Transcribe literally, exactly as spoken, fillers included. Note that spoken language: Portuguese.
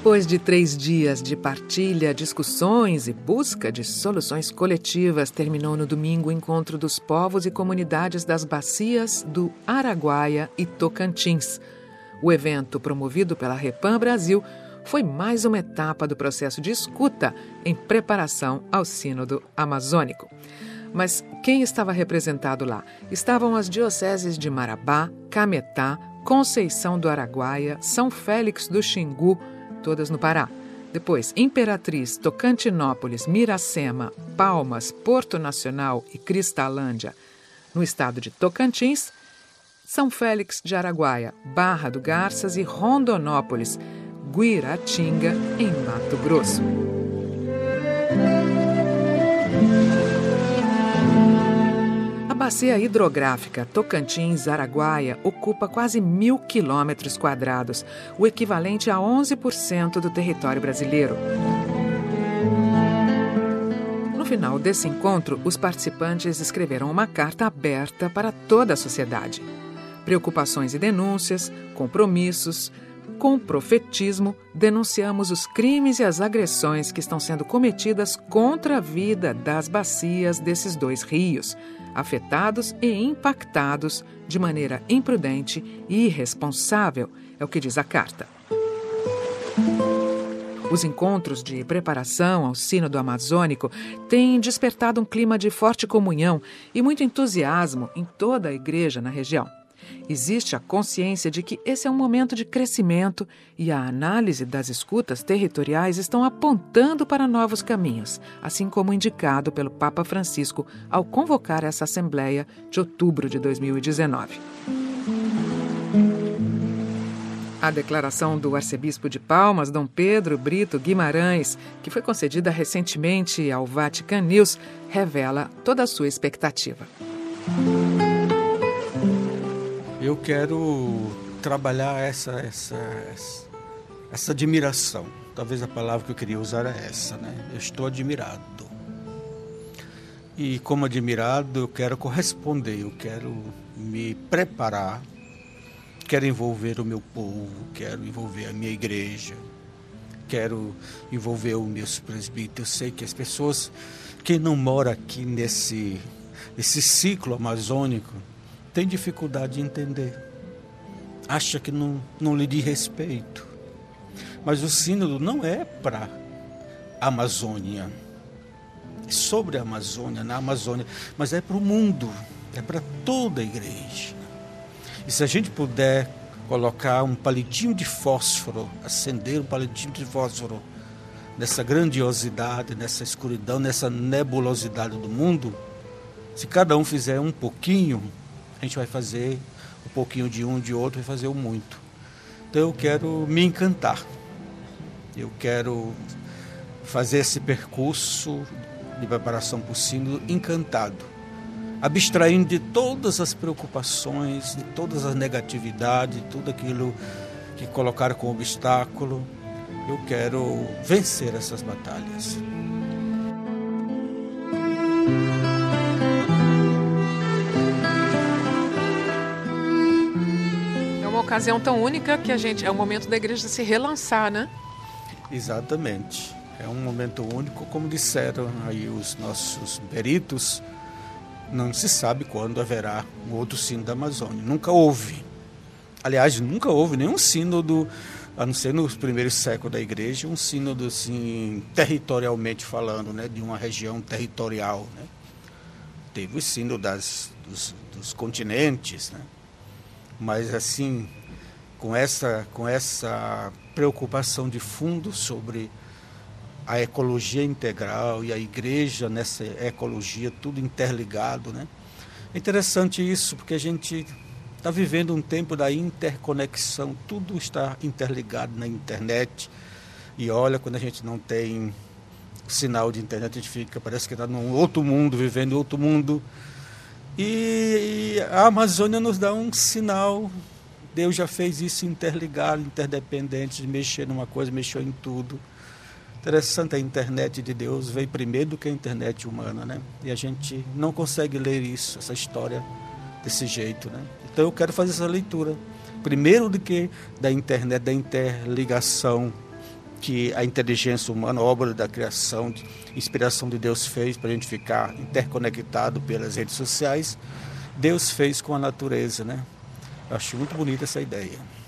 Depois de três dias de partilha, discussões e busca de soluções coletivas, terminou no domingo o encontro dos povos e comunidades das bacias do Araguaia e Tocantins. O evento, promovido pela Repam Brasil, foi mais uma etapa do processo de escuta em preparação ao Sínodo Amazônico. Mas quem estava representado lá? Estavam as dioceses de Marabá, Cametá, Conceição do Araguaia, São Félix do Xingu, todas no Pará. Depois, Imperatriz, Tocantinópolis, Miracema, Palmas, Porto Nacional e Cristalândia, no estado de Tocantins, São Félix de Araguaia, Barra do Garças e Rondonópolis, Guiratinga, em Mato Grosso. A bacia hidrográfica Tocantins-Araguaia ocupa quase mil quilômetros quadrados, o equivalente a onze por cento do território brasileiro. No final desse encontro, os participantes escreveram uma carta aberta para toda a sociedade. Preocupações e denúncias, compromissos. Com profetismo, denunciamos os crimes e as agressões que estão sendo cometidas contra a vida das bacias desses dois rios, afetados e impactados de maneira imprudente e irresponsável, é o que diz a carta. Os encontros de preparação ao Sínodo Amazônico têm despertado um clima de forte comunhão e muito entusiasmo em toda a igreja na região. Existe a consciência de que esse é um momento de crescimento e a análise das escutas territoriais estão apontando para novos caminhos, assim como indicado pelo Papa Francisco ao convocar essa Assembleia de outubro de dois mil e dezenove. A declaração do arcebispo de Palmas, Dom Pedro Brito Guimarães, que foi concedida recentemente ao Vatican News, revela toda a sua expectativa. Eu quero trabalhar essa, essa, essa, essa admiração. Talvez a palavra que eu queria usar é essa, né? Eu estou admirado. E como admirado, eu quero corresponder, eu quero me preparar, quero envolver o meu povo, quero envolver a minha igreja, quero envolver os meus presbíteros. Eu sei que as pessoas, quem não mora aqui nesse, nesse ciclo amazônico, tem dificuldade de entender, acha que não, não lhe diz respeito. Mas o sínodo não é para a Amazônia, é sobre a Amazônia, na Amazônia, mas é para o mundo, é para toda a igreja. E se a gente puder colocar um palitinho de fósforo, acender um palitinho de fósforo nessa grandiosidade, nessa escuridão, nessa nebulosidade do mundo, se cada um fizer um pouquinho, a gente vai fazer um pouquinho de um, de outro, vai fazer o muito. Então eu quero me encantar. Eu quero fazer esse percurso de preparação para o sínodo encantado, abstraindo de todas as preocupações, de todas as negatividades, de tudo aquilo que colocaram como obstáculo. Eu quero vencer essas batalhas. Uma ocasião tão única que a gente é o momento da igreja se relançar, né? Exatamente. É um momento único, como disseram aí os nossos peritos, não se sabe quando haverá um outro sínodo da Amazônia. Nunca houve. Aliás, nunca houve nenhum sínodo, a não ser nos primeiros séculos da igreja, um sínodo assim, territorialmente falando, né, de uma região territorial, né? Teve o sínodo das, dos, dos continentes, né? Mas assim, com essa, com essa preocupação de fundo sobre a ecologia integral e a igreja nessa ecologia, tudo interligado, né? É interessante isso, porque a gente está vivendo um tempo da interconexão, tudo está interligado na internet. E olha, quando a gente não tem sinal de internet, a gente fica, parece que está num outro mundo, vivendo em outro mundo. E a Amazônia nos dá um sinal. Deus já fez isso interligado, interdependente, de mexer numa coisa, mexeu em tudo. Interessante, a internet de Deus veio primeiro do que a internet humana, né? E a gente não consegue ler isso, essa história desse jeito, né? Então eu quero fazer essa leitura. Primeiro do que da internet, da interligação que a inteligência humana, a obra da criação, de inspiração de Deus fez para a gente ficar interconectado pelas redes sociais, Deus fez com a natureza, né? Eu acho muito bonita essa ideia.